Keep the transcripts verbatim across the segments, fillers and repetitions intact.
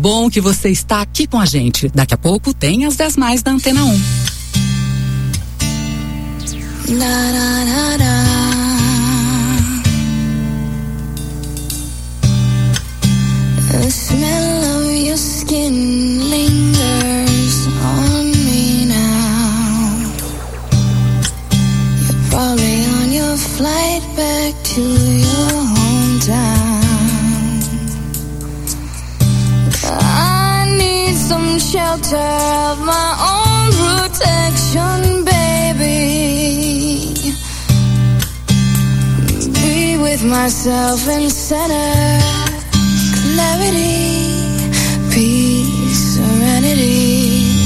bom que você está aqui com a gente. Daqui a pouco tem as dez mais da Antena um. Na, na, na, na. The smell of your skin lingers on me now. You're probably on your flight back to your hometown. I need some shelter of my own protection, baby. Be with myself and center. Clarity, peace, serenity.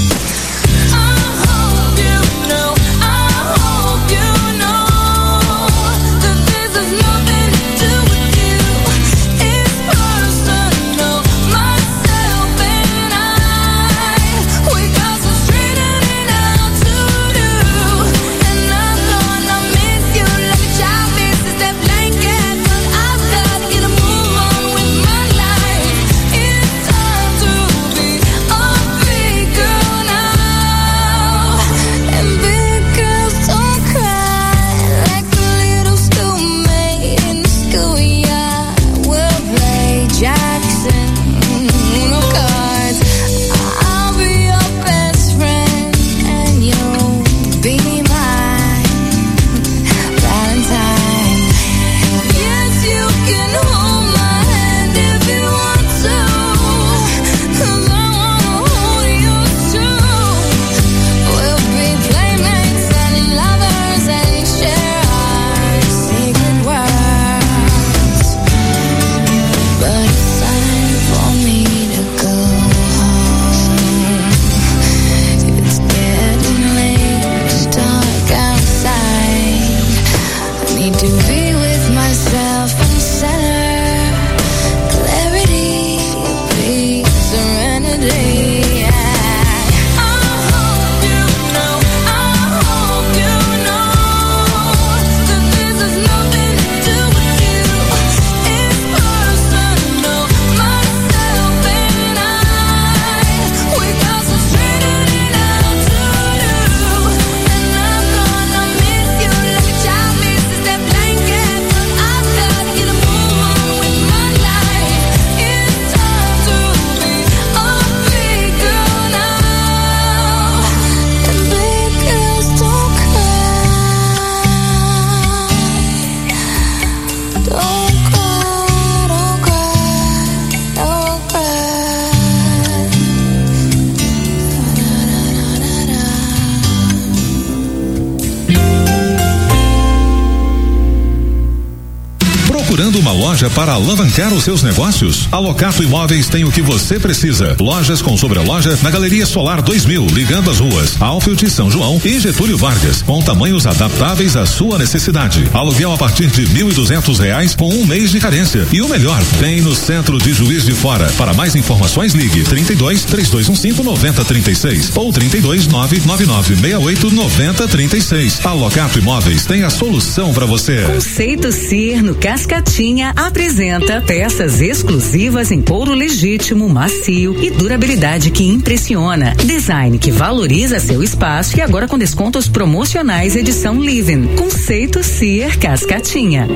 Procurando uma loja para alavancar os seus negócios? A Locato Imóveis tem o que você precisa. Lojas com sobreloja na Galeria Solar dois mil, ligando as ruas Alfield, São João e Getúlio Vargas, com tamanhos adaptáveis à sua necessidade. Aluguel a partir de mil e duzentos reais com um mês de carência. E o melhor, tem no centro de Juiz de Fora. Para mais informações, ligue trinta e dois, três dois um cinco, nove zero três seis ou trinta e dois, nove nove nove seis oito, nove zero três seis. A Locato Imóveis tem a solução para você. Conceito Cir no Cascatinha apresenta peças exclusivas em couro legítimo, macio e durabilidade que impressiona. Design que valoriza seu espaço e agora com descontos promocionais edição Living. Conceito Cir Cascatinha.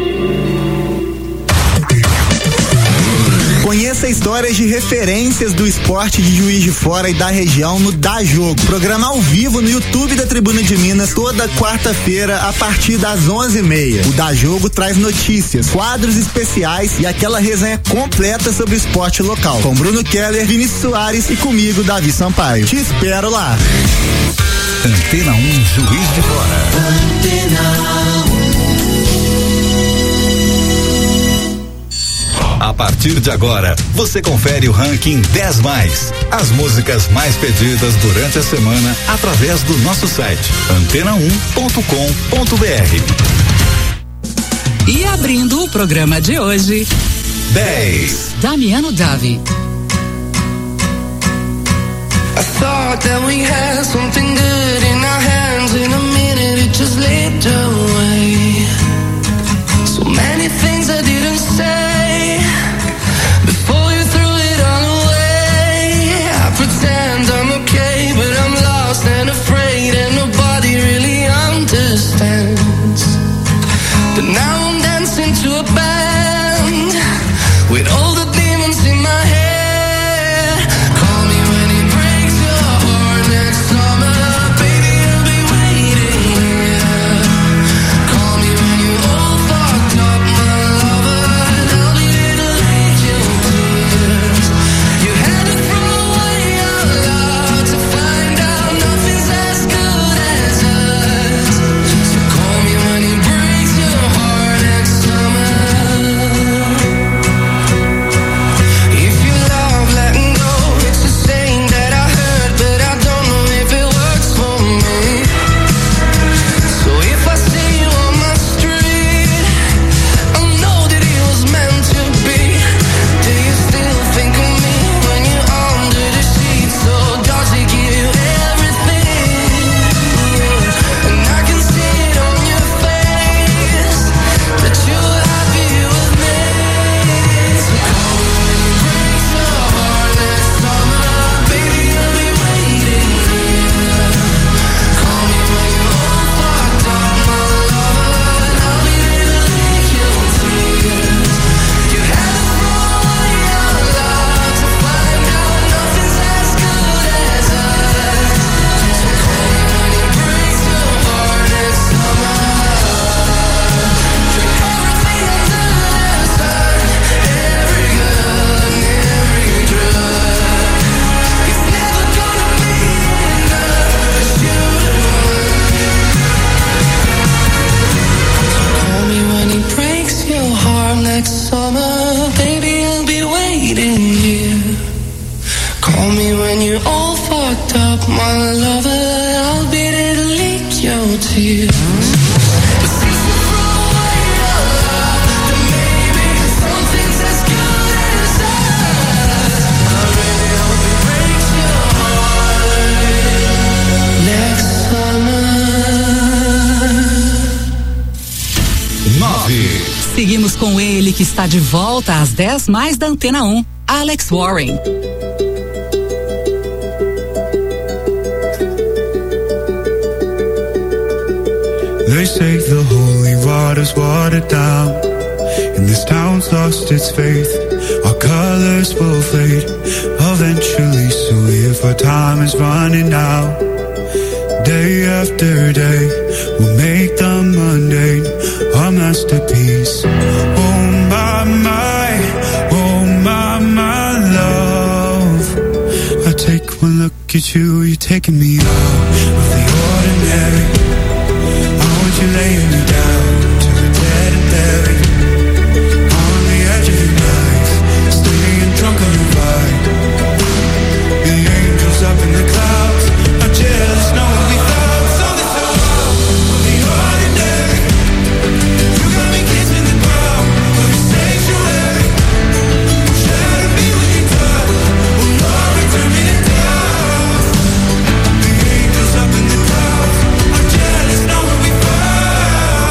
Conheça histórias de referências do esporte de Juiz de Fora e da região no Dá Jogo. Programa ao vivo no YouTube da Tribuna de Minas toda quarta-feira a partir das onze e meia. O Dá Jogo traz notícias, quadros especiais e aquela resenha completa sobre o esporte local. Com Bruno Keller, Vinícius Soares e comigo, Davi Sampaio. Te espero lá. Antena um Juiz de Fora. Antena um. A partir de agora, você confere o ranking dez mais. As músicas mais pedidas durante a semana através do nosso site antena um ponto com ponto br. E abrindo o programa de hoje, dez. Damiano Davi. I thought that we had something good in our hands. In a minute it just slipped away. So many things I didn't say before you threw it all away. But now I'm dancing to a band with all the demons in my head. Call me when it breaks your heart next summer, baby, I'll be waiting here. Call me when you're all fucked up, my lover, and I'll be there to lick your tears. You had to throw away our love to find out nothing's as good as us. So call me when it breaks your heart next summer. If you love letting go, it's a saying that I heard, but I don't know if it works for me. So if I see you on my street, I know that it was meant to be. Do you still think of me when you're under the sheets? So does it give you everything? And I can see it on your face that you're happy with me. So call me when it breaks your heart next summer, baby, I'll be waiting here. Call me when you're all fucked up, my lover, and I'll be there to lick your tears. You had to throw away our love to find out nothing's as good as us. So call me when it breaks your heart next summer. Drink everything under the sun, every good and every drug. It's never gonna be enough, 'cause you're the one. Call me when it breaks your heart next summer, baby, I'll be waiting here. Call me when you're all fucked up, my lover, I'll be there to lick your tears. But since you throw away our love, then maybe something's as good as us. I really hope it breaks your heart next summer. nove. Seguimos com ele, que está de volta às dez mais da Antena um, Alex Warren. They say the holy water's watered down, and this town's lost its faith. Our colors will fade eventually, so if our time is running out, day after day, we'll make the mundane our masterpiece. Oh my, my, oh my, my love, I take one look at you, you're taking me out of the ordinary. You're laying me down to the dead and buried on the edge of your knife, staying drunk on the ride. The angels up in the clouds are jealous, knowing we thought so. This love of the ordinary. You got me kissing the ground of your sanctuary. Shadow me when you touch, oh Lord, return me to dust. The angels up in the clouds are jealous, knowing we thought.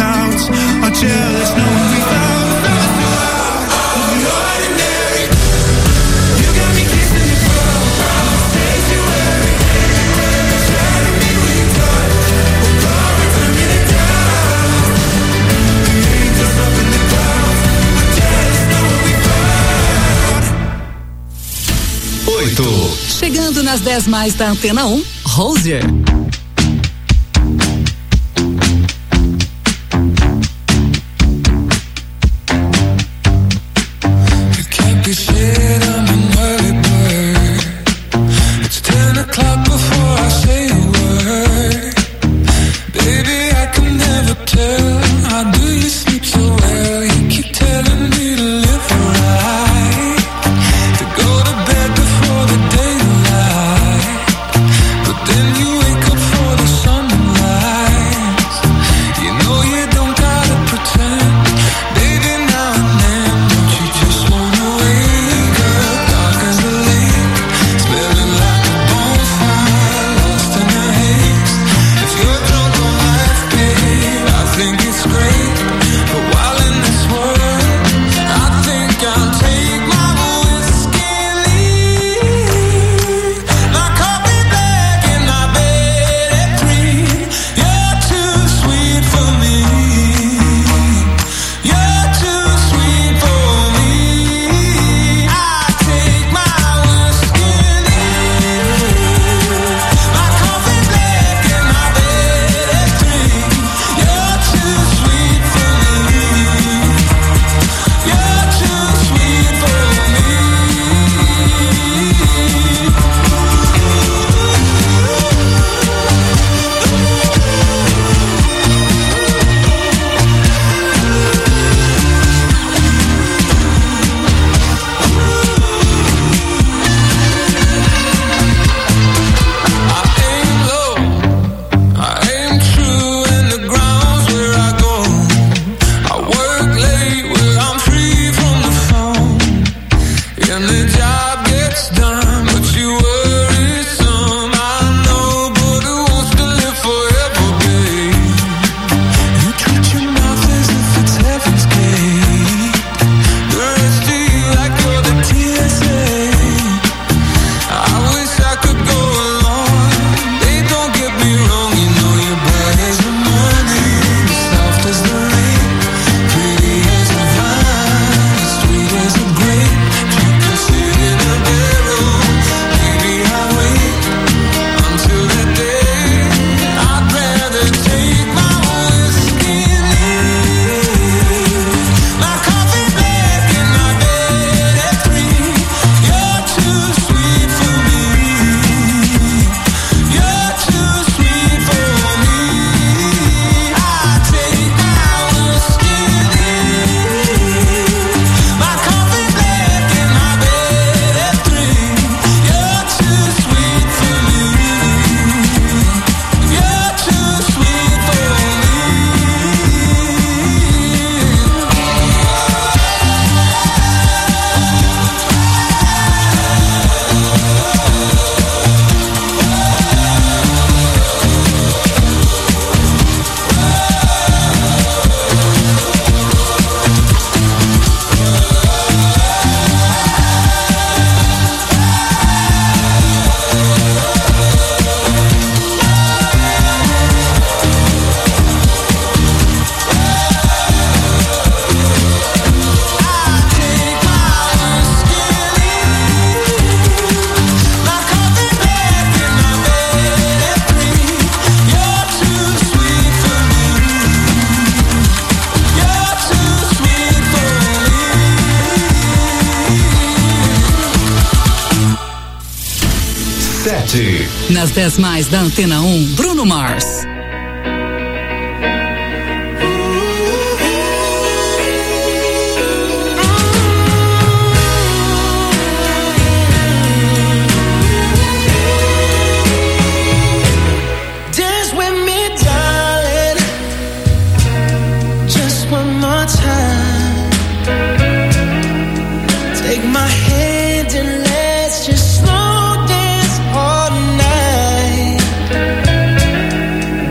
doubts are jealous, knowing we found, found the out of the ordinary. You got me kissing the ground from the sanctuary. Shadow me with your touch, oh glory, turn me to dust. The angels up in the clouds are jealous, knowing we found. Oito. Chegando nas dez mais da Antena um, Rosier. Nas dez mais da Antena um, Bruno Mars. Dance with me, darling. Just one more time. Take my hand and let's just slow dance all night.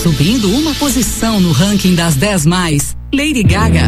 subindo uma posição no ranking das dez mais, Lady Gaga.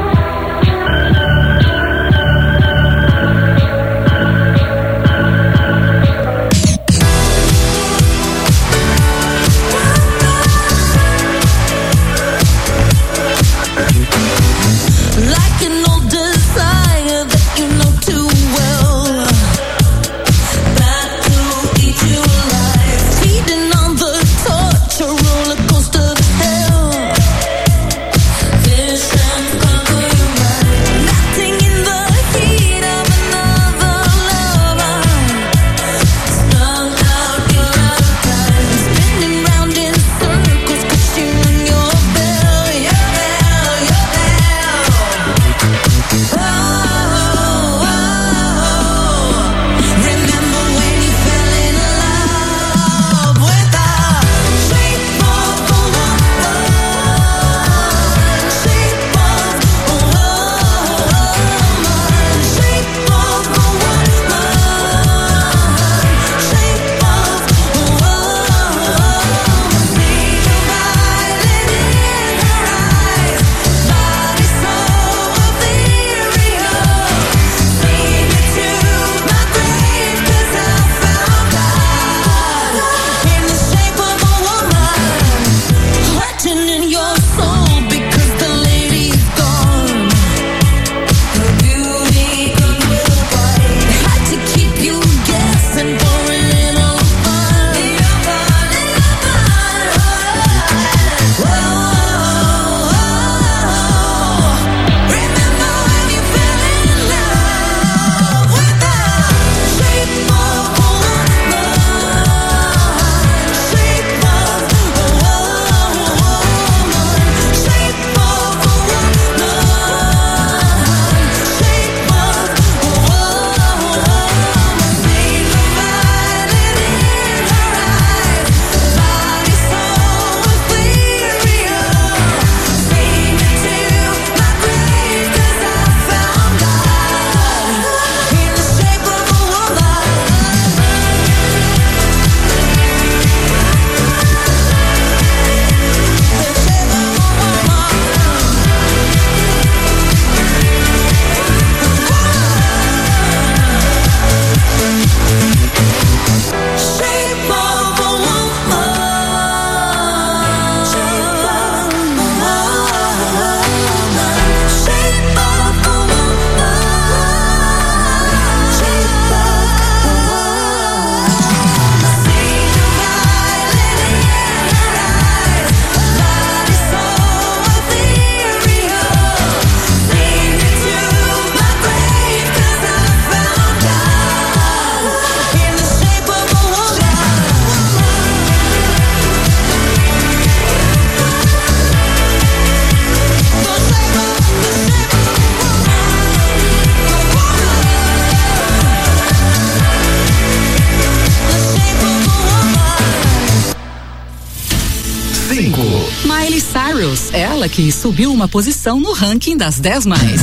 Miley Cyrus, ela que subiu uma posição no ranking das dez mais.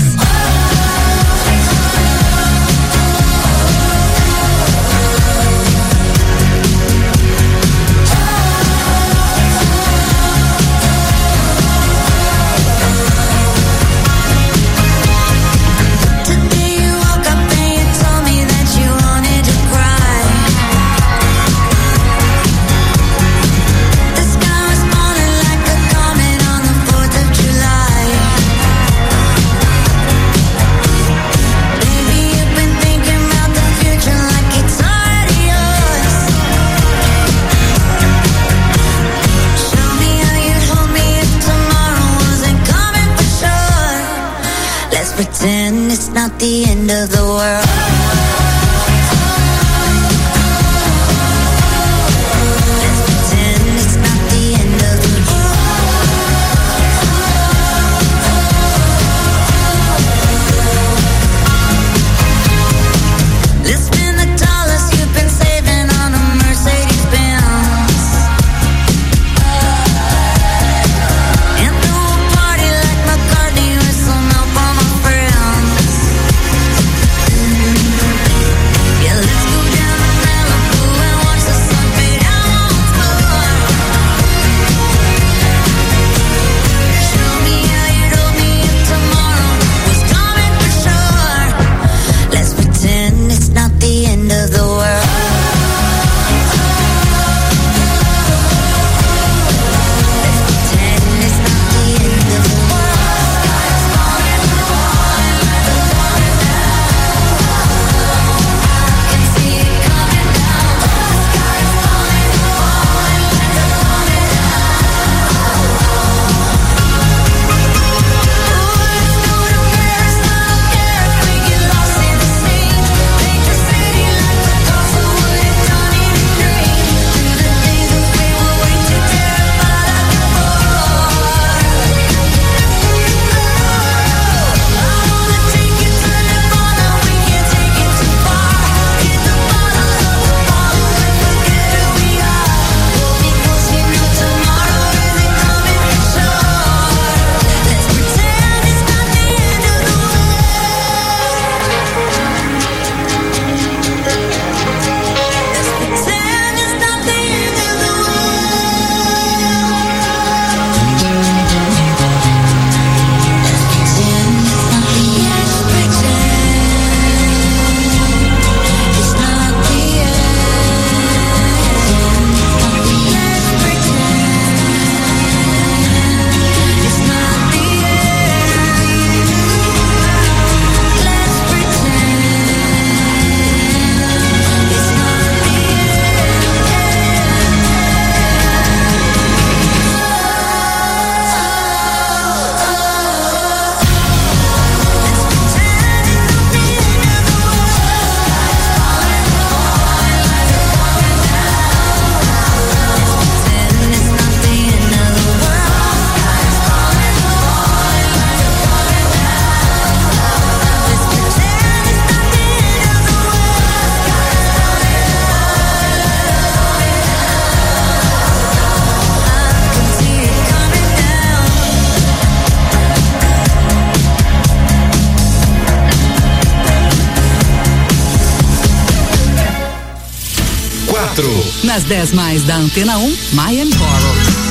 Pretend it's not the end of the world. quatro. Nas dez mais da Antena um, Miami Horror.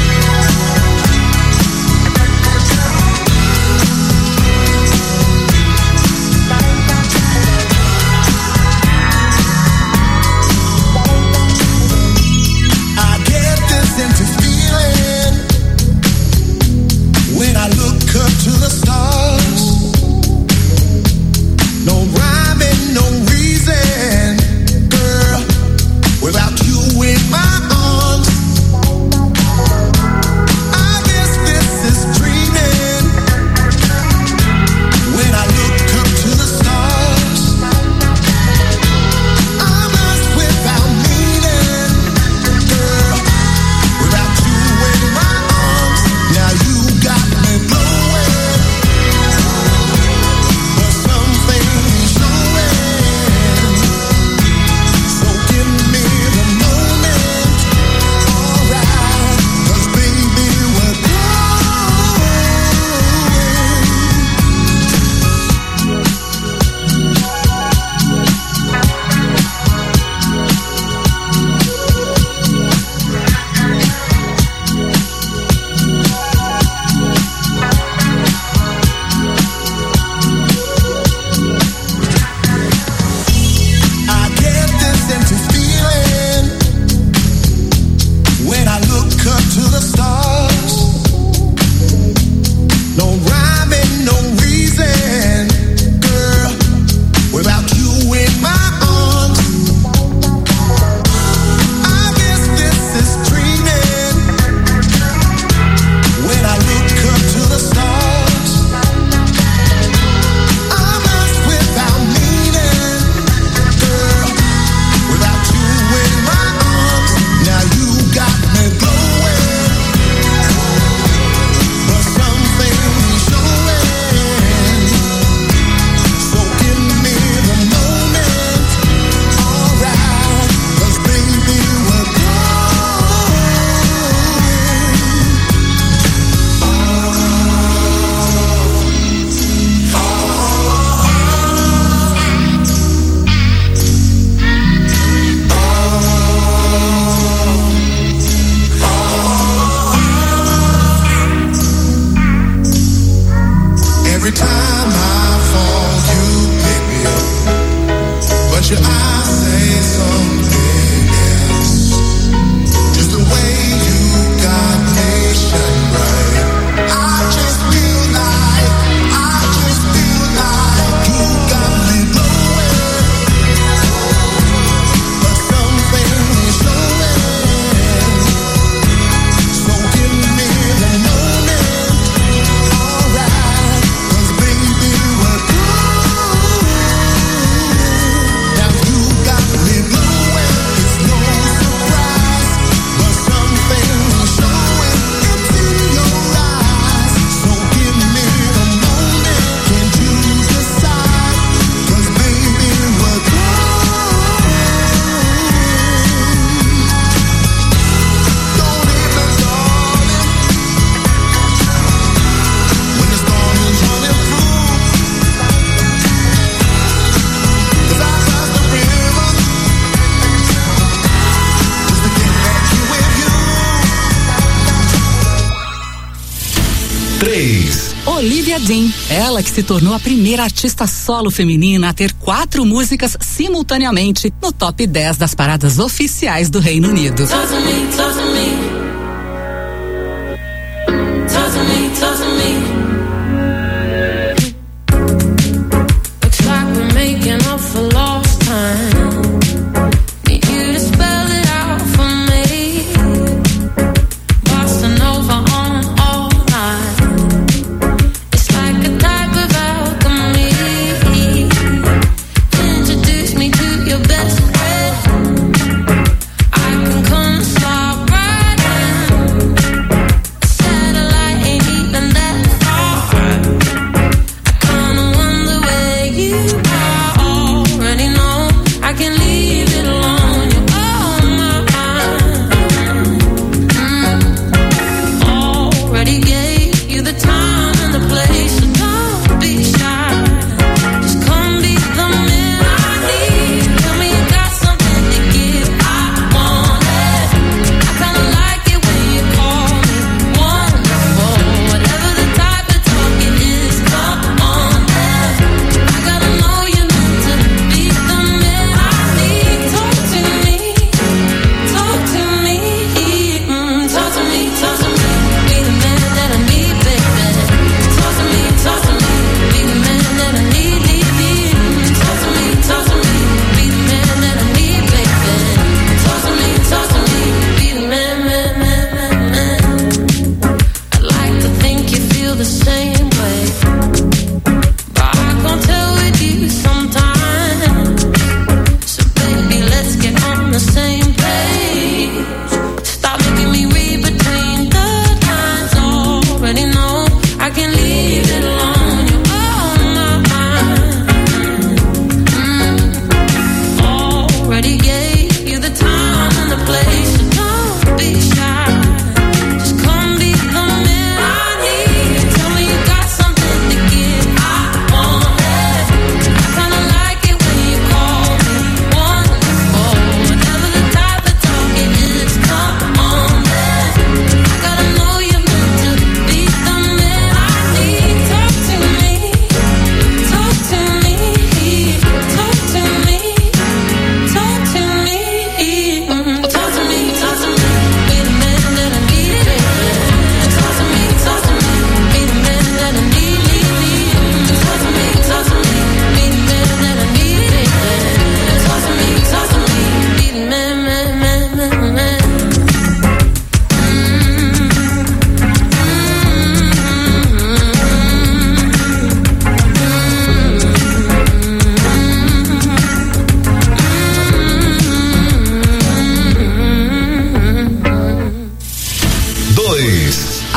Olivia Dean, ela que se tornou a primeira artista solo feminina a ter quatro músicas simultaneamente no top dez das paradas oficiais do Reino Unido.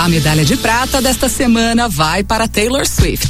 A medalha de prata desta semana vai para Taylor Swift.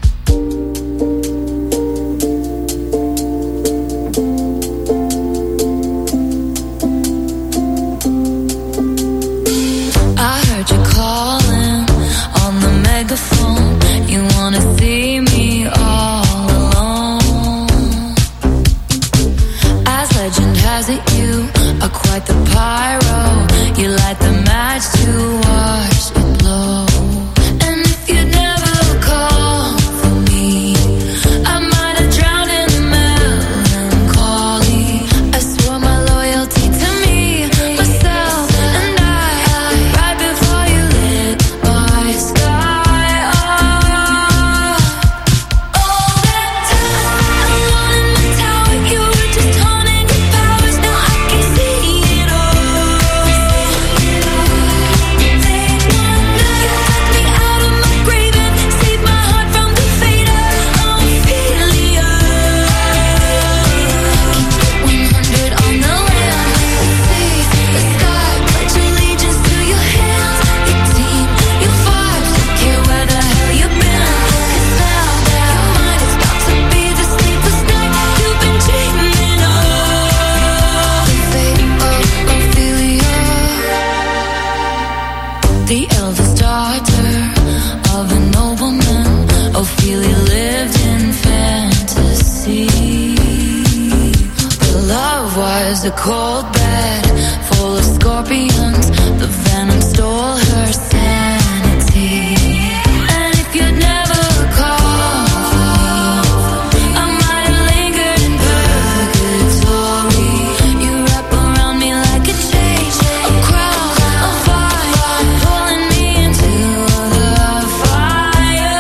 I heard you calling on the megaphone. You wanna see me all alone. As legend has it, you are quite the pyro. You light the match to watch it blow. And if you'd never call for me, I might have drowned in the melancholy. I swore my loyalty to me, myself, and I. Right before you lit my sky up. All that time, alone in my tower, you were just honing your powers. Now I can see it all. The eldest daughter of a nobleman, Ophelia lived in fantasy. But love was a cold bed full of scorpions. The venom stole her sanity. And if you'd never called for me, I might have lingered in purgatory. You wrap around me like a cage, a crown, a fire, pulling me into the fire.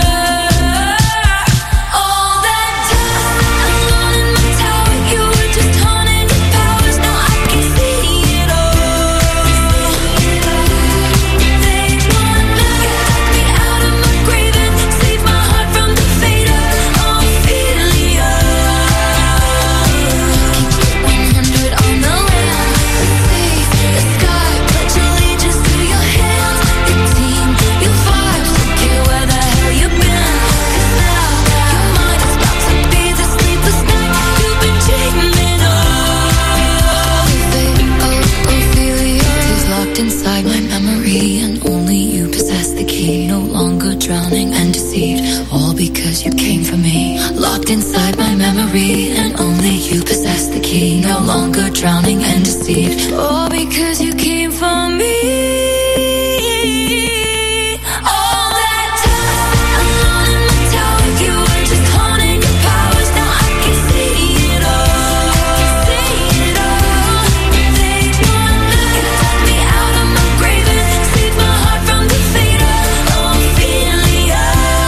All that time, alone in my tower, you were just honing your powers. Now I can see it all. Take one look, cut me out of my grave and save my heart from the fate of Ophelia. Keep one hundred on the land, seize the sky, pledge allegiance to your hands, your team, your vibes, don't care where the hell you've been. 'Cause now your mind is about to be the sleepless night you've been dreaming of. Fate of Ophelia is locked inside my memory, and only you possess the key. No longer drowning and deceived, all because you came for me. Locked inside my memory, and only you possess the key. No longer drowning and deceived, all because you came for me. All that time, alone in my tower, you were just honing your powers. Now I can see it all. See it all. Take one look, cut me out of my grave and save my heart from the fate of Ophelia.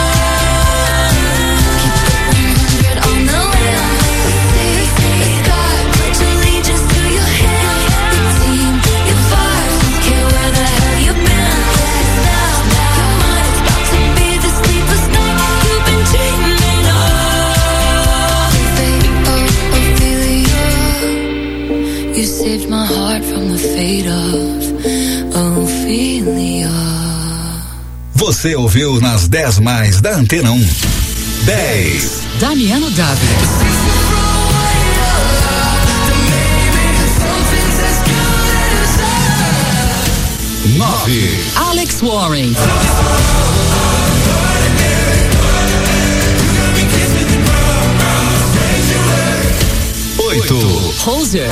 Keep one hundred on the land, seize the sky, pledge allegiance to your hands, your team, your vibes, don't care where the hell you've been. 'Cause now your mind is about to be the sleepless night you've been dreaming of. Fate of Ophelia, you saved my heart from the fate of Ophelia. Você ouviu nas dez mais da Antena um. dez. Damiano Gabi. nove. Alex Warren. oito. Hozier.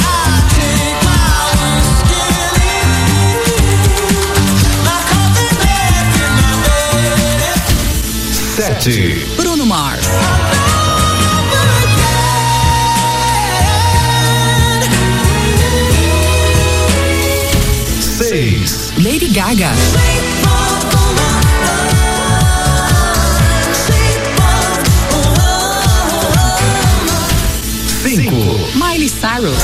sete. Bruno Mars. seis. Lady Gaga. cinco. Miley Cyrus.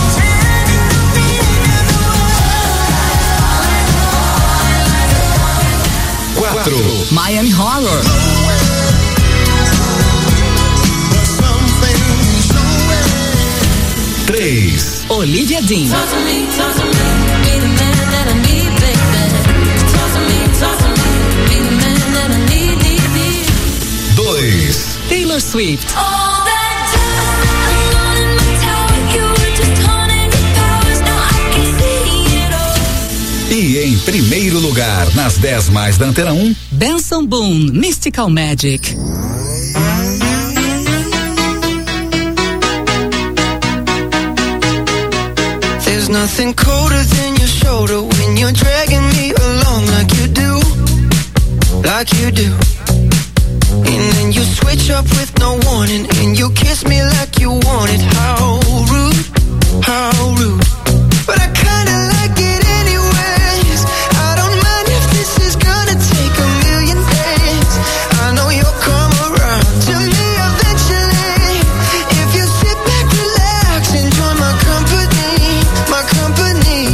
quatro. Miami Horror. três. Olivia Dean. Talk to me, talk to me, be the man that I need, baby. Talk to me, Swift. All that time, I'm in my tower, you were just haunting your powers, now I can see it all. E em primeiro lugar, nas dez mais da Antena um, Benson Boone, Mystical Magic. There's nothing colder than your shoulder when you're dragging me along like you do, like you do. And then you switch up with no warning and you kiss me like you want it. How rude, how rude. But I kinda like it anyways. I don't mind if this is gonna take a million days. I know you'll come around to me eventually. If you sit back, relax, enjoy my company, my company.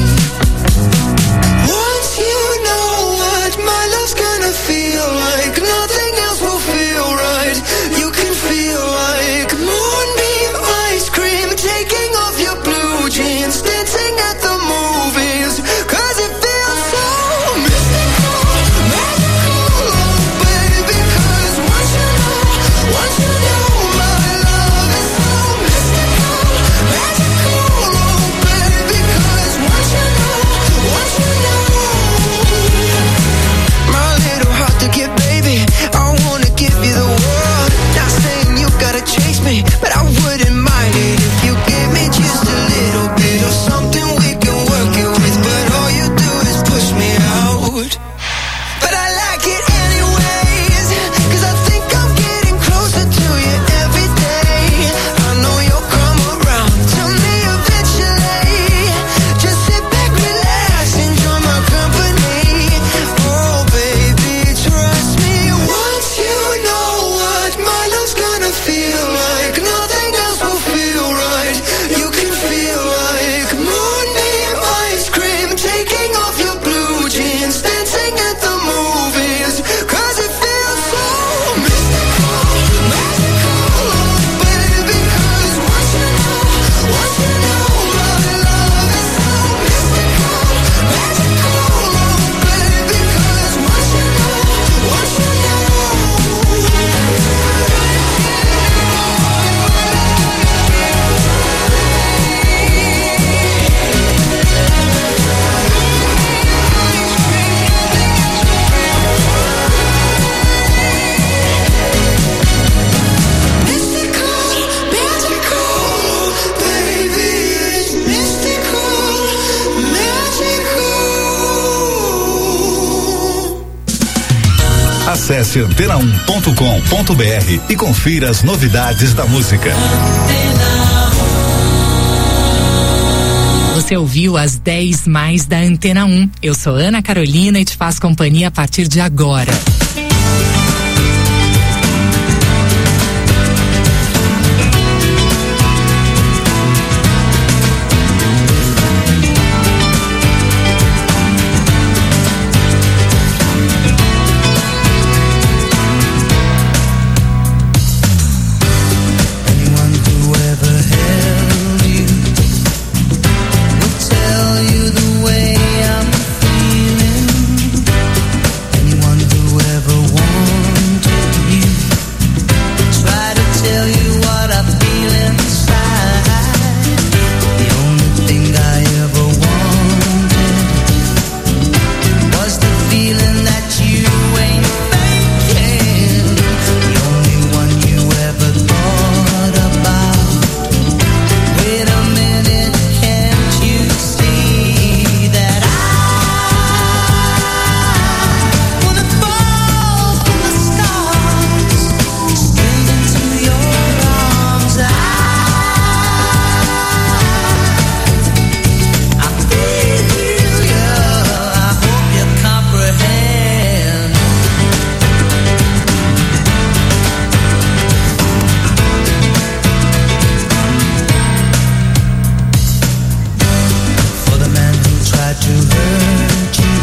Once you know what my love's gonna feel like, nothing else will feel right. You can feel like moonbeam ice cream, taking off your blue jeans, dancing at the movies, 'cause it feels so mystical, magical, oh baby, 'cause once you know, once you know my love is so mystical, magical, oh baby, 'cause once you know, once you know. My little heart to get, baby, I wanna give you the world. Not saying you gotta chase me, but I wouldn't mind it if you give me just a little bit of something we can work it with. But all you do is push me out. But I like it anyways, 'cause I think I'm getting closer to you every day. I know you'll come around to me eventually. Just sit back, relax, enjoy my company. Oh baby, trust me. Once you know what my love's gonna feel like, nothing else will feel right. You can feel like moonbeam ice cream, taking off your blue jeans, dancing at the movies, 'cause it feels so mystical, magical, oh baby, 'cause once you know, once you know my love is so mystical, magical, oh baby, 'cause once you know, once you know. Mystical, magical, baby, it's mystical, magical. acesse antena um ponto com ponto br e confira as novidades da música. Você ouviu as dez mais da Antena um. Eu sou Ana Carolina e te faço companhia a partir de agora. Anyone who ever held you would tell you the way I'm feeling. Anyone who ever wanted you try to tell you what I feel inside. The only thing I ever wanted was the feeling that you ain't faking. The only one you ever thought about. Wait a minute, can't you see that I wanna fall from the stars straight into your arms? I I feel you. I hope you comprehend. For the man who tried to hurt you,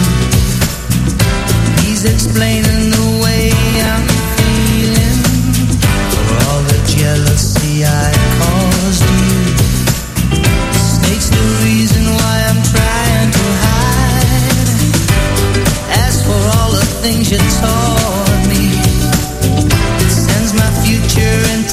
he's explaining the way I'm feeling. For all the jealousy I caused you, mistakes the reason why I'm trying to hide. As for all the things you taught me, it sends my future into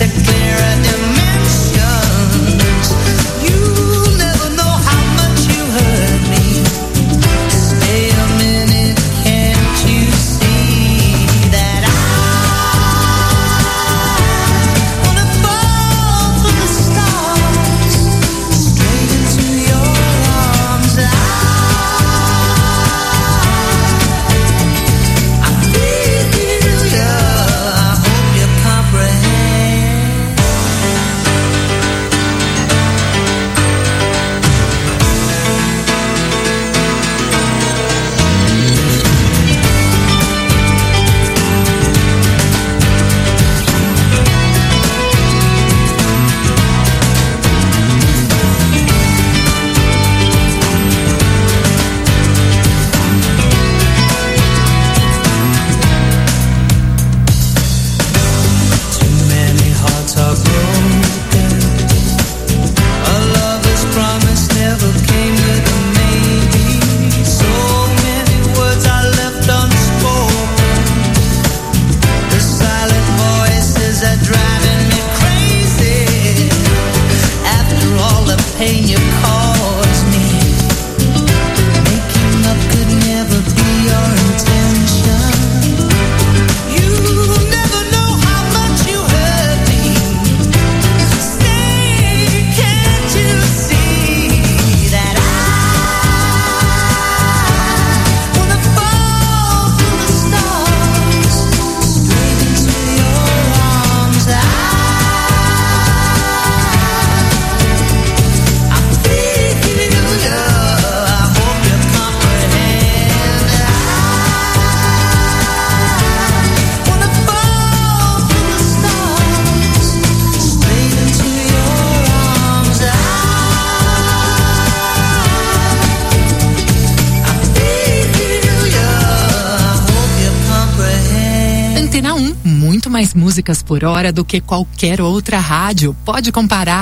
Antena um, muito mais músicas por hora do que qualquer outra rádio. Pode comparar.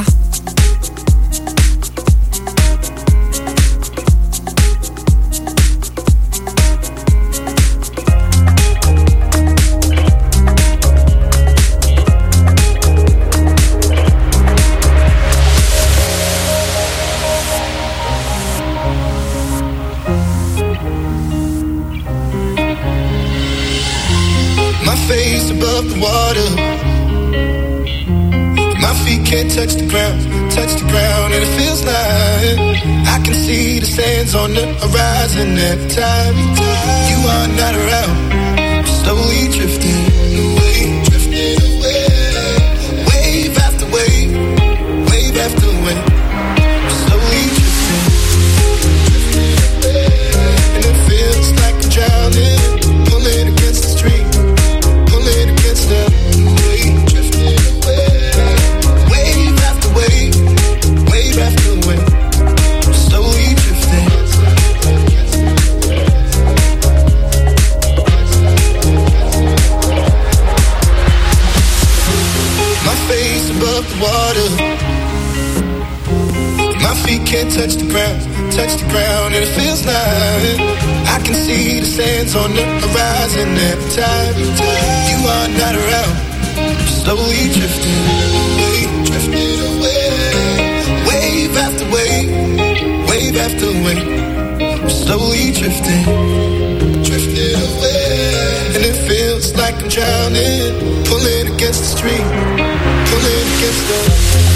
Can't touch the ground, touch the ground, and it feels like I can see the sands on the horizon every time you are not around. Slowly drifting away, drifting away, wave after wave, wave after wave. Slowly drifting, drifting away, and it feels like I'm drowning, pulling against the stream, pulling against the wave, drifting away. Wave after wave, slowly drifting. My face above the water, my feet can't touch the ground, touch the ground, and it feels like I can see the sands on the horizon every time you are not around. Slowly drifting away, drifting away. Wave after wave, wave after wave, slowly drifting, drifting away. And it feels like I'm drowning, pulling against the stream, pulling against the...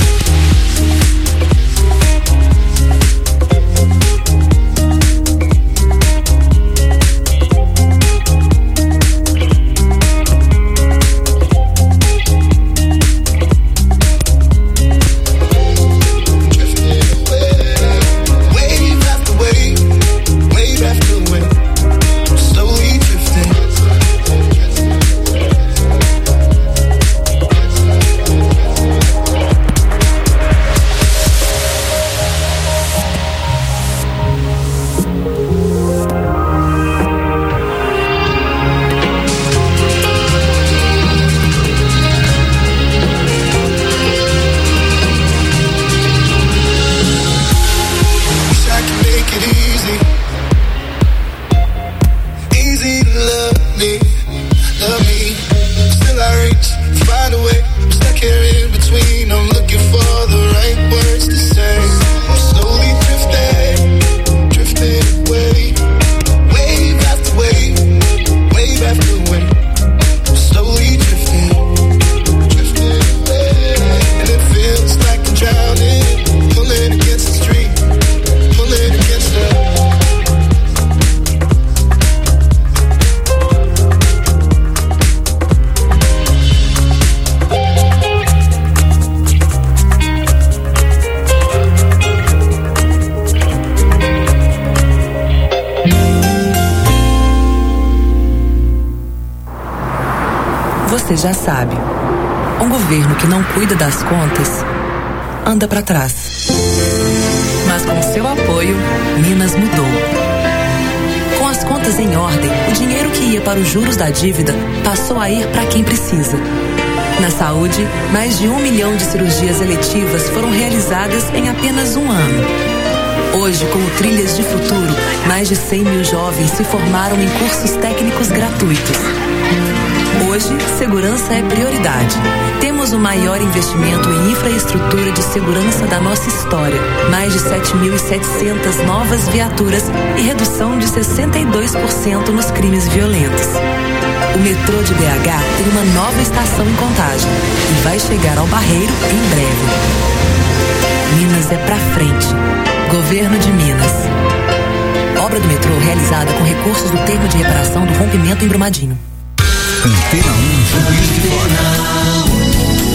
Você já sabe, um governo que não cuida das contas anda para trás. Mas com seu apoio, Minas mudou. Com as contas em ordem, o dinheiro que ia para os juros da dívida passou a ir para quem precisa. Na saúde, mais de um milhão de cirurgias eletivas foram realizadas em apenas um ano. Hoje, com o Trilhas de Futuro, mais de cem mil jovens se formaram em cursos técnicos gratuitos. Hoje, segurança é prioridade. Temos o maior investimento em infraestrutura de segurança da nossa história. Mais de sete mil e setecentas novas viaturas e redução de sessenta e dois por cento nos crimes violentos. O metrô de B H tem uma nova estação em Contagem e vai chegar ao Barreiro em breve. Minas é pra frente. Governo de Minas. Obra do metrô realizada com recursos do termo de reparação do rompimento em Brumadinho. Antena um, Juiz de Fora.